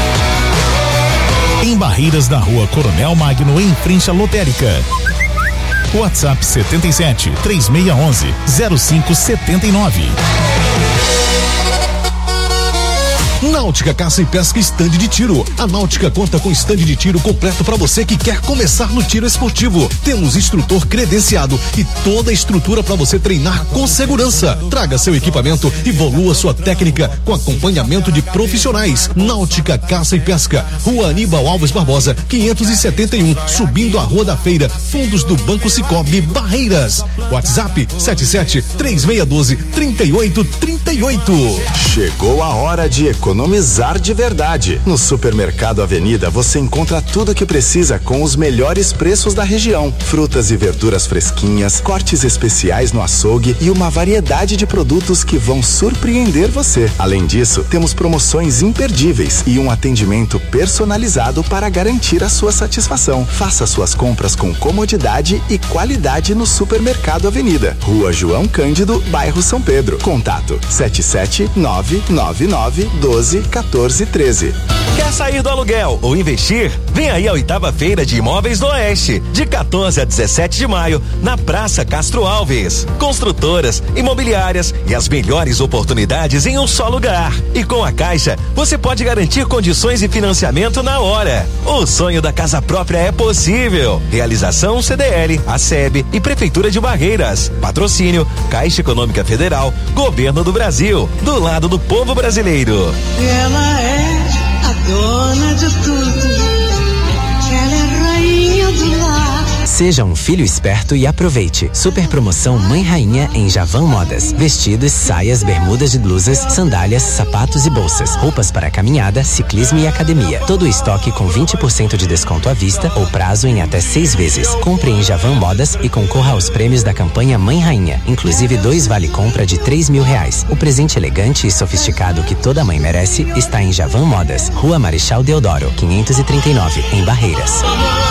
Em Barreiras, na rua Coronel Magno, em frente à lotérica. WhatsApp setenta e sete, três seis um um, zero cinco sete nove. Náutica Caça e Pesca Estande de Tiro. A Náutica conta com estande de tiro completo para você que quer começar no tiro esportivo. Temos instrutor credenciado e toda a estrutura para você treinar com segurança. Traga seu equipamento e evolua sua técnica com acompanhamento de profissionais. Náutica Caça e Pesca, Rua Aníbal Alves Barbosa, quinhentos e setenta e um, subindo a Rua da Feira, fundos do Banco Cicobi, Barreiras. WhatsApp sete sete, três seis um dois, três oito três oito. Chegou a hora de economizar. Economizar de verdade. No Supermercado Avenida você encontra tudo o que precisa com os melhores preços da região. Frutas e verduras fresquinhas, cortes especiais no açougue e uma variedade de produtos que vão surpreender você. Além disso, temos promoções imperdíveis e um atendimento personalizado para garantir a sua satisfação. Faça suas compras com comodidade e qualidade no Supermercado Avenida. Rua João Cândido, bairro São Pedro. Contato sete sete nove nove nove doze quatorze treze. Quer sair do aluguel ou investir? Vem aí a oitava Feira de Imóveis do Oeste, de quatorze a dezessete de maio, na Praça Castro Alves. Construtoras, imobiliárias e as melhores oportunidades em um só lugar. E com a Caixa, você pode garantir condições de financiamento na hora. O sonho da casa própria é possível. Realização C D L, A S E B e Prefeitura de Barreiras. Patrocínio Caixa Econômica Federal, Governo do Brasil, do lado do povo brasileiro. Ela é a dona de tudo. Ela é rainha do lar. Seja um filho esperto e aproveite. Super promoção Mãe Rainha em Javan Modas. Vestidos, saias, bermudas e blusas, sandálias, sapatos e bolsas. Roupas para caminhada, ciclismo e academia. Todo o estoque com vinte por cento de desconto à vista ou prazo em até seis vezes. Compre em Javan Modas e concorra aos prêmios da campanha Mãe Rainha. Inclusive dois vale-compra de três mil reais. O presente elegante e sofisticado que toda mãe merece está em Javan Modas. Rua Marechal Deodoro, quinhentos e trinta e nove, em Barreiras.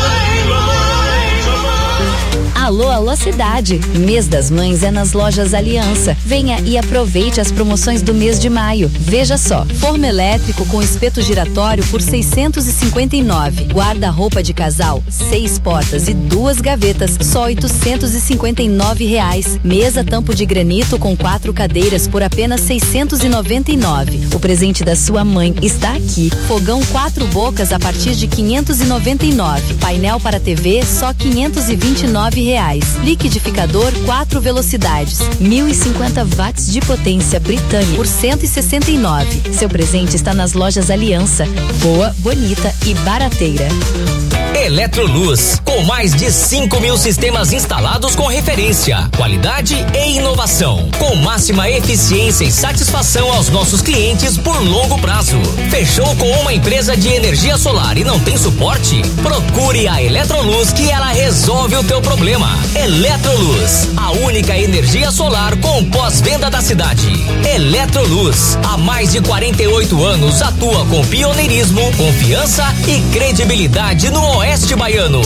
Alô, alô cidade. Mês das Mães é nas lojas Aliança. Venha e aproveite as promoções do mês de maio. Veja só, forno elétrico com espeto giratório por seiscentos e cinquenta e nove. Guarda-roupa de casal, seis portas e duas gavetas, só oitocentos e cinquenta e nove reais. Mesa tampo de granito com quatro cadeiras por apenas seiscentos e noventa e nove. O presente da sua mãe está aqui. Fogão quatro bocas a partir de quinhentos e noventa e nove. Painel para T V só quinhentos e vinte e nove reais. Liquidificador quatro velocidades, mil e cinquenta watts de potência britânica por cento e sessenta e nove. Seu presente está nas lojas Aliança. Boa, bonita e barateira. Eletroluz, com mais de cinco mil sistemas instalados com referência, qualidade e inovação, com máxima eficiência e satisfação aos nossos clientes por longo prazo. Fechou com uma empresa de energia solar e não tem suporte? Procure a Eletroluz que ela resolve o teu problema. Eletroluz, a única energia solar com pós-venda da cidade. Eletroluz, há mais de quarenta e oito anos atua com pioneirismo, confiança e credibilidade no Oeste Baiano.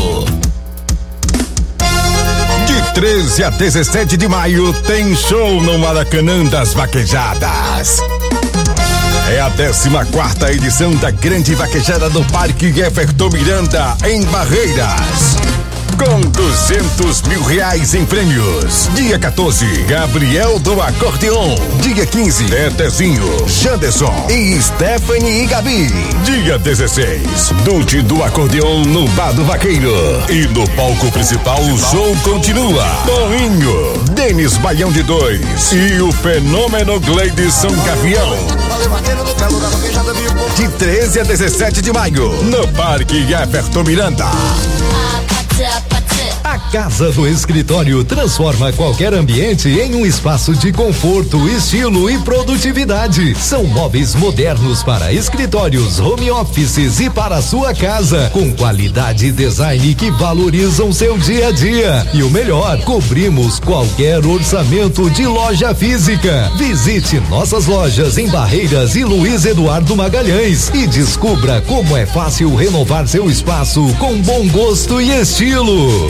De treze a dezessete de maio tem show no Maracanã das Vaquejadas. É a décima quarta edição da Grande Vaquejada do Parque Everton Miranda, em Barreiras. Com duzentos mil reais em prêmios. Dia quatorze, Gabriel do Acordeon. Dia quinze, Tetezinho, Janderson e Stephanie e Gabi. Dia dezesseis, Dude do Acordeon no Bar do Vaqueiro. E no palco principal o show continua. Toninho, Denis Baião de Dois e o fenômeno Gleidson Gavião. De treze a dezessete de maio, no Parque Everton Miranda. A Casa do Escritório transforma qualquer ambiente em um espaço de conforto, estilo e produtividade. São móveis modernos para escritórios, home offices e para a sua casa, com qualidade e design que valorizam seu dia a dia. E o melhor, cobrimos qualquer orçamento de loja física. Visite nossas lojas em Barreiras e Luiz Eduardo Magalhães e descubra como é fácil renovar seu espaço com bom gosto e estilo.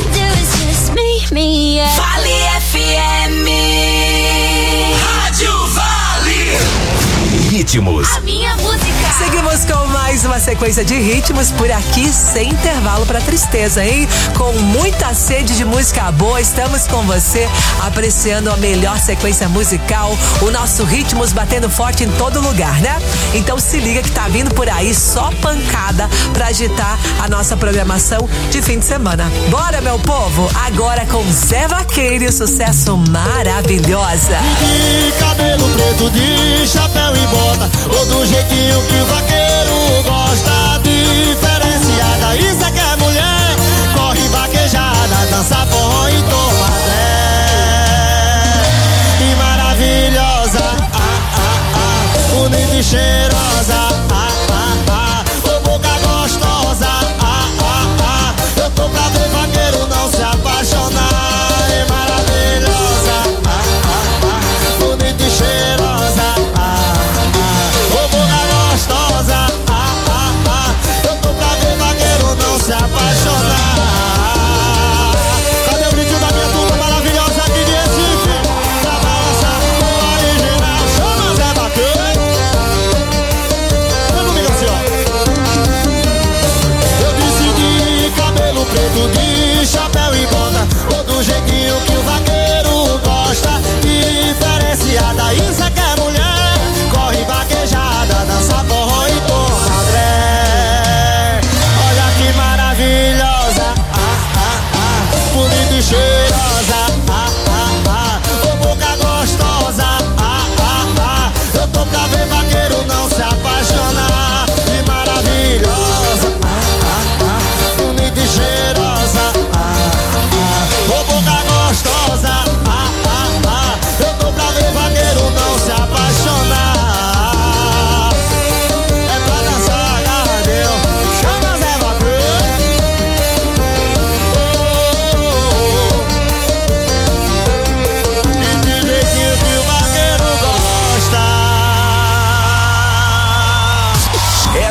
Vale F M. Rádio Vale. Ritmos. A minha música. Seguimos com mais uma sequência de ritmos por aqui, sem intervalo pra tristeza, hein? Com muita sede de música boa, estamos com você, apreciando a melhor sequência musical, o nosso Ritmos batendo forte em todo lugar, né? Então se liga que tá vindo por aí só pancada pra agitar a nossa programação de fim de semana. Bora, meu povo? Agora com Zé Vaqueiro e o sucesso Maravilhosa. De cabelo preto, de chapéu e bota, ou do jeitinho que o vaqueiro gosta, diferenciada. Isso é que é mulher, corre vaquejada, dança forró e toma e maravilhosa, ah, ah, ah, bonita e cheirosa, ah, ah, ah, ô boca gostosa, ah, ah, ah, eu tô pra ver vaqueiro não se apaixonar. É maravilhosa, ah, ah, ah, bonita e cheirosa, ah, ah, ô boca gostosa, ah, ah, ah, eu tô pra ver vaqueiro não se apaixonar. Cadê o brinco da minha turma maravilhosa aqui de Recife? Pra balançar o original, chama Zé Vaqueiro.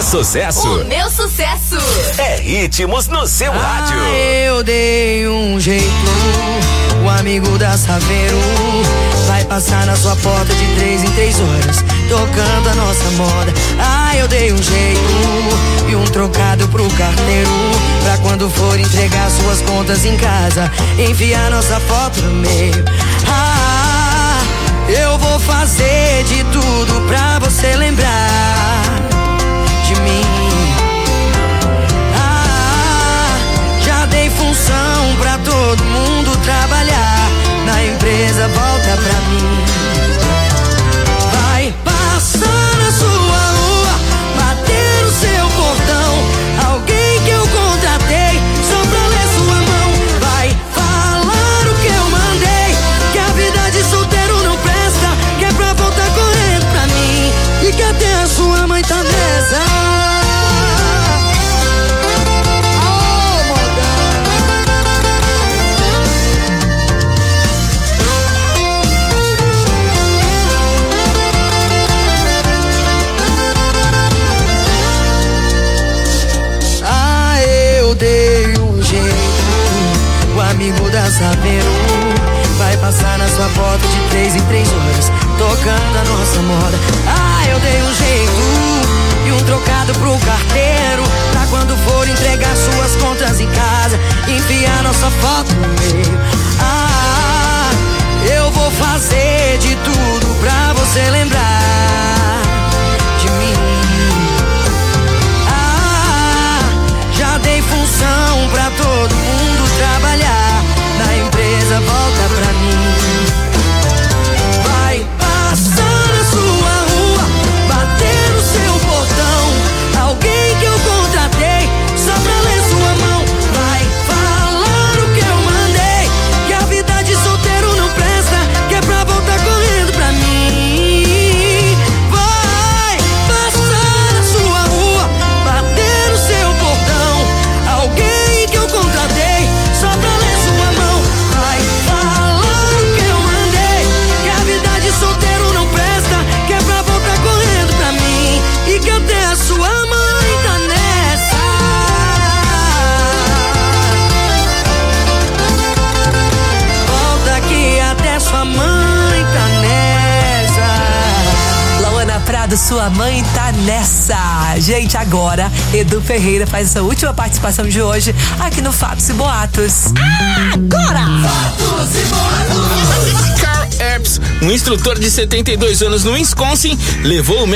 é sucesso. O meu sucesso. É ritmos no seu ah, rádio. Eu dei um jeito, o amigo da Saveiro vai passar na sua porta de três em três horas, tocando a nossa moda. Ah, eu dei um jeito e um trocado pro carteiro, pra quando for entregar suas contas em casa, enfiar nossa foto no meio. Ah, eu vou fazer de tudo pra você lembrar de mim. Ah, já dei função pra todo mundo trabalhar, na empresa volta pra mim. Vai passar na sua rua, bater no seu portão, alguém que eu contratei só pra ler sua mão. Vai falar o que eu mandei, que a vida de solteiro não presta, que é pra voltar correndo pra mim, e que até a sua mãe tá nessa. Dei um jeito, o amigo da Saveiro vai passar na sua porta de três em três horas, tocando a nossa moda. Ah, eu dei um jeito e um trocado pro carteiro, pra quando for entregar suas contas em casa, enfiar nossa foto no meio. Ah, eu vou fazer de tudo pra você lembrar de mim. Já dei função pra todo mundo trabalhar, na empresa volta pra mim. Vai passar na sua rua, bater no seu portão, alguém que eu contratei só pra ler sua mão. Vai falar o que eu mandei, que a vida de solteiro não presta, que é pra voltar correndo pra mim. Vai passar na sua rua, bater no seu portão, alguém que eu contratei só pra ler sua mão. Vai falar o que eu mandei, que a vida de solteiro não presta, que é pra voltar correndo pra mim, e que até a sua mãe tá nessa. Volta que até sua mãe tá nessa. Lauana Prado, sua mãe tá nessa. Gente, agora Edu Ferreira faz essa última participação de hoje aqui no Fatos e Boatos. Agora! Fatos e Boatos. Carl Epps, um instrutor de setenta e dois anos no Wisconsin, levou o